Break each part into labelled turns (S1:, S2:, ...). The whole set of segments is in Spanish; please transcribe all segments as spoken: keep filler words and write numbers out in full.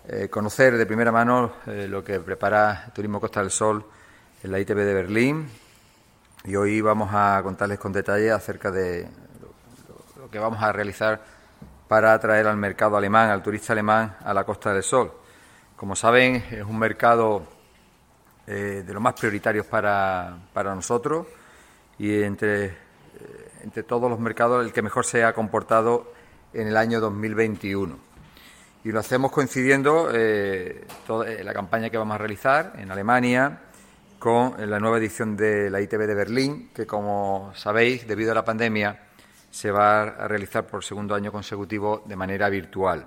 S1: eh, conocer de primera mano eh, lo que prepara Turismo Costa del Sol en la I T B de Berlín, y hoy vamos a contarles con detalle acerca de lo, lo que vamos a realizar para atraer al mercado alemán, al turista alemán, a la Costa del Sol. Como saben, es un mercado eh, de los más prioritarios para, para nosotros, y entre, eh, entre todos los mercados el que mejor se ha comportado en el año dos mil veintiuno. Y lo hacemos coincidiendo eh, toda la campaña que vamos a realizar en Alemania con la nueva edición de la I T B de Berlín, que, como sabéis, debido a la pandemia, se va a realizar por segundo año consecutivo de manera virtual.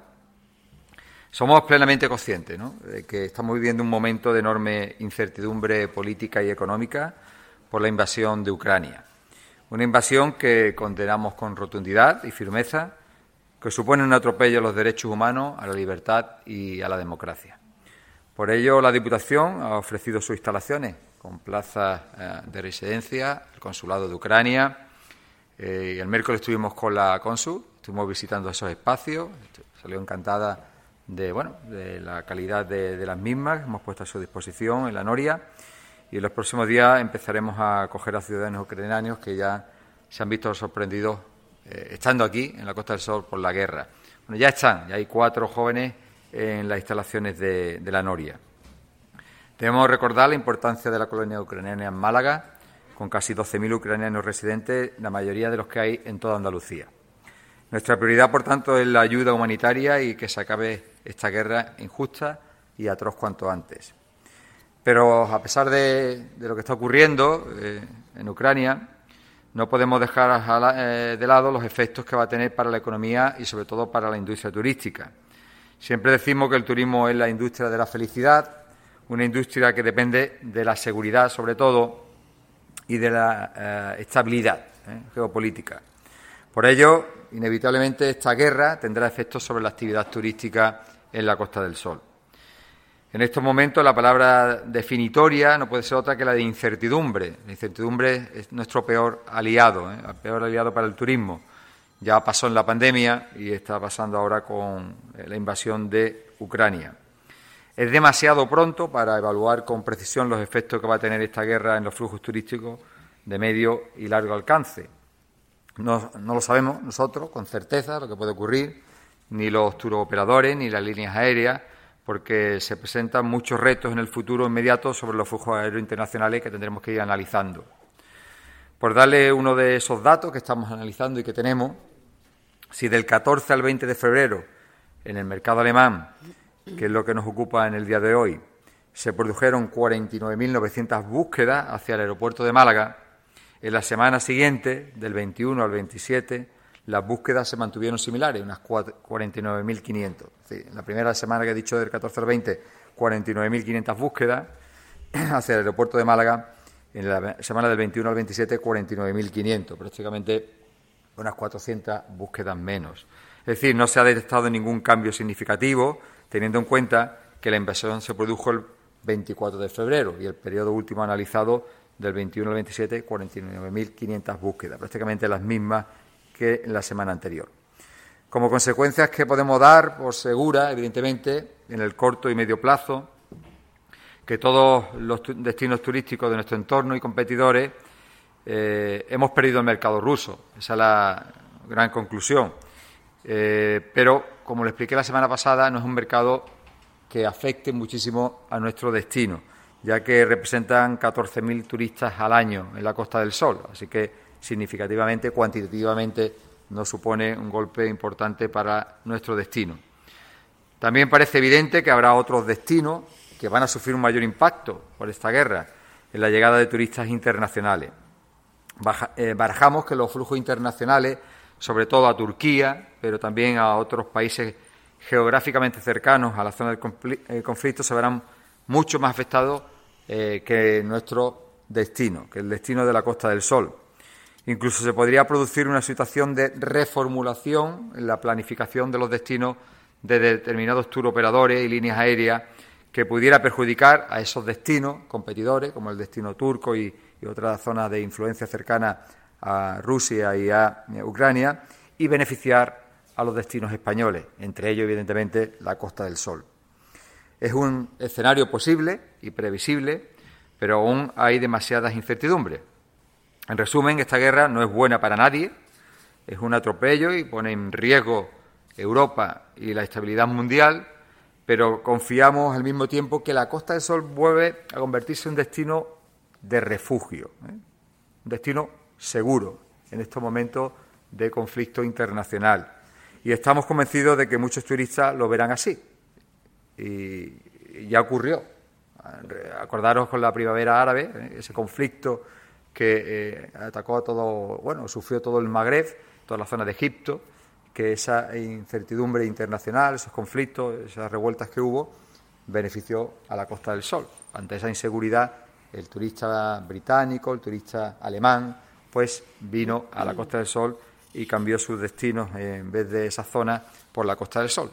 S1: Somos plenamente conscientes, ¿no?, de que estamos viviendo un momento de enorme incertidumbre política y económica por la invasión de Ucrania. Una invasión que condenamos con rotundidad y firmeza, que supone un atropello a los derechos humanos, a la libertad y a la democracia. Por ello, la Diputación ha ofrecido sus instalaciones con plazas eh, de residencia, el Consulado de Ucrania. Eh, y el miércoles estuvimos con la cónsul, estuvimos visitando esos espacios, salió encantada de, bueno, de la calidad de, de las mismas que hemos puesto a su disposición en la Noria, y en los próximos días empezaremos a acoger a ciudadanos ucranianos que ya se han visto sorprendidos eh, estando aquí en la Costa del Sol por la guerra. Bueno, ya están, ya hay cuatro jóvenes en las instalaciones de, de la Noria. Debemos recordar la importancia de la colonia ucraniana en Málaga, con casi doce mil ucranianos residentes, la mayoría de los que hay en toda Andalucía. Nuestra prioridad, por tanto, es la ayuda humanitaria y que se acabe esta guerra injusta y atroz cuanto antes. Pero, a pesar de, de lo que está ocurriendo eh, en Ucrania, no podemos dejar eh, de lado los efectos que va a tener para la economía y, sobre todo, para la industria turística. Siempre decimos que el turismo es la industria de la felicidad, una industria que depende de la seguridad, sobre todo, y de la eh, estabilidad eh, geopolítica. Por ello, inevitablemente, esta guerra tendrá efectos sobre la actividad turística en la Costa del Sol. En estos momentos, la palabra definitoria no puede ser otra que la de incertidumbre. La incertidumbre es nuestro peor aliado, ¿eh? el peor aliado para el turismo. Ya pasó en la pandemia y está pasando ahora con la invasión de Ucrania. Es demasiado pronto para evaluar con precisión los efectos que va a tener esta guerra en los flujos turísticos de medio y largo alcance. No, no lo sabemos nosotros con certeza lo que puede ocurrir, ni los turoperadores ni las líneas aéreas, porque se presentan muchos retos en el futuro inmediato sobre los flujos aéreos internacionales que tendremos que ir analizando. Por darle uno de esos datos que estamos analizando y que tenemos, si del catorce al veinte de febrero en el mercado alemán, que es lo que nos ocupa en el día de hoy, se produjeron cuarenta y nueve mil novecientas búsquedas hacia el aeropuerto de Málaga, en la semana siguiente, del veintiuno al veintisiete, las búsquedas se mantuvieron similares, unas cuarenta y nueve mil quinientas. Es decir, en la primera semana que he dicho, del catorce al veinte, cuarenta y nueve mil quinientas búsquedas hacia el aeropuerto de Málaga. En la semana del veintiuno al veintisiete, cuarenta y nueve mil quinientas, prácticamente unas cuatrocientas búsquedas menos. Es decir, no se ha detectado ningún cambio significativo, teniendo en cuenta que la invasión se produjo el veinticuatro de febrero y el periodo último analizado del veintiuno al veintisiete, cuarenta y nueve mil quinientas búsquedas, prácticamente las mismas que en la semana anterior. Como consecuencias que podemos dar por segura, evidentemente, en el corto y medio plazo, que todos los tu- destinos turísticos de nuestro entorno y competidores eh, hemos perdido el mercado ruso. Esa es la gran conclusión. Eh, pero, como le expliqué la semana pasada, no es un mercado que afecte muchísimo a nuestro destino, ya que representan catorce mil turistas al año en la Costa del Sol, así que significativamente, cuantitativamente, no supone un golpe importante para nuestro destino. También parece evidente que habrá otros destinos que van a sufrir un mayor impacto por esta guerra en la llegada de turistas internacionales. Baja, eh, barajamos que los flujos internacionales, sobre todo a Turquía, pero también a otros países geográficamente cercanos a la zona del confl- conflicto, se verán mucho más afectados eh, que nuestro destino, que el destino de la Costa del Sol. Incluso se podría producir una situación de reformulación en la planificación de los destinos de determinados turoperadores y líneas aéreas que pudiera perjudicar a esos destinos competidores, como el destino turco y, y otras zonas de influencia cercana a Rusia y a Ucrania, y beneficiar a los destinos españoles, entre ellos, evidentemente, la Costa del Sol. Es un escenario posible y previsible, pero aún hay demasiadas incertidumbres. En resumen, esta guerra no es buena para nadie, es un atropello y pone en riesgo Europa y la estabilidad mundial, pero confiamos al mismo tiempo que la Costa del Sol vuelve a convertirse en un destino de refugio, ¿eh? Un destino seguro en estos momentos de conflicto internacional. Y estamos convencidos de que muchos turistas lo verán así. Y ya ocurrió. Acordaros con la primavera árabe, ¿eh? Ese conflicto que eh, atacó a todo, bueno, sufrió todo el Magreb, toda la zona de Egipto, que esa incertidumbre internacional, esos conflictos, esas revueltas que hubo, benefició a la Costa del Sol. Ante esa inseguridad, el turista británico, el turista alemán, pues vino a la Costa del Sol y cambió sus destinos, en vez de esa zona, por la Costa del Sol.